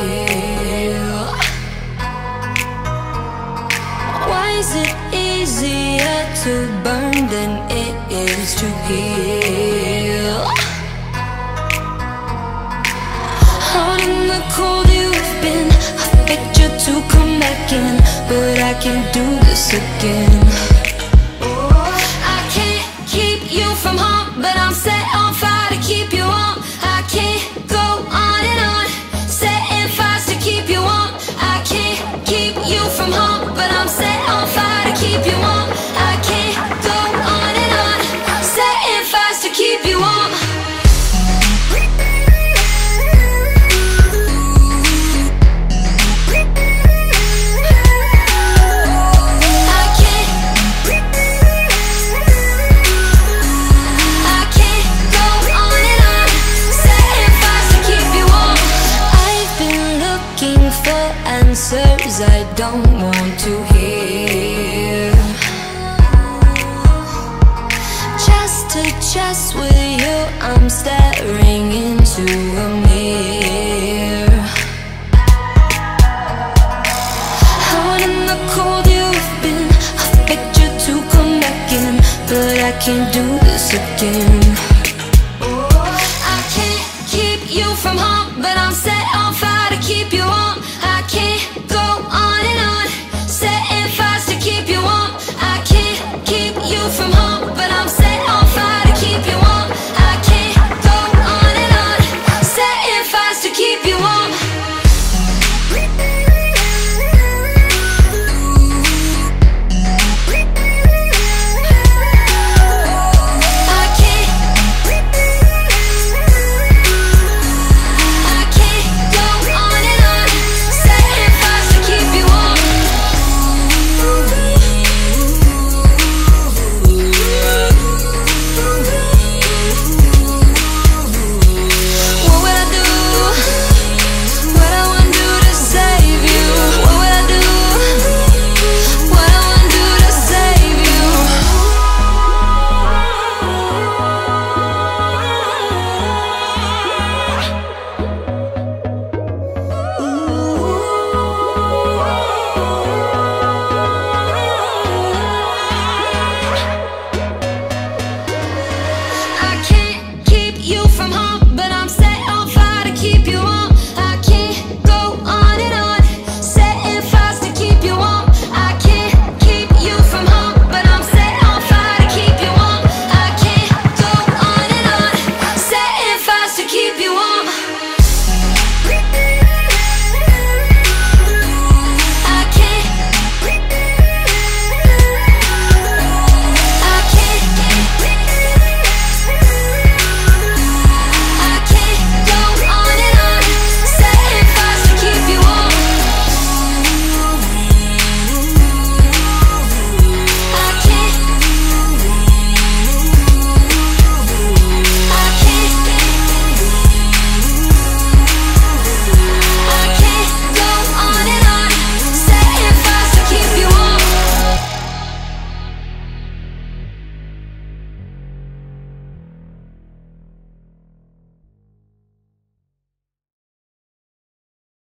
Why is it easier to burn than it is to heal? Out in the cold you've been, I begged you to come back in, but I can't do this again. I can't keep you from home, but I'm set on fire to keep you warm. I can't go on and on, setting fires to keep you warm. I can't keep you from home, but I'm set on fire to keep you warm. I can't go on and on, setting fires to keep you warm. Answers I don't want to hear. Chest to chest with you, I'm staring into a mirror. Out in the cold you've been, I begged you to come back in, but I can't do this again. I can't keep you from home, but I'm set on fire to keep you warm.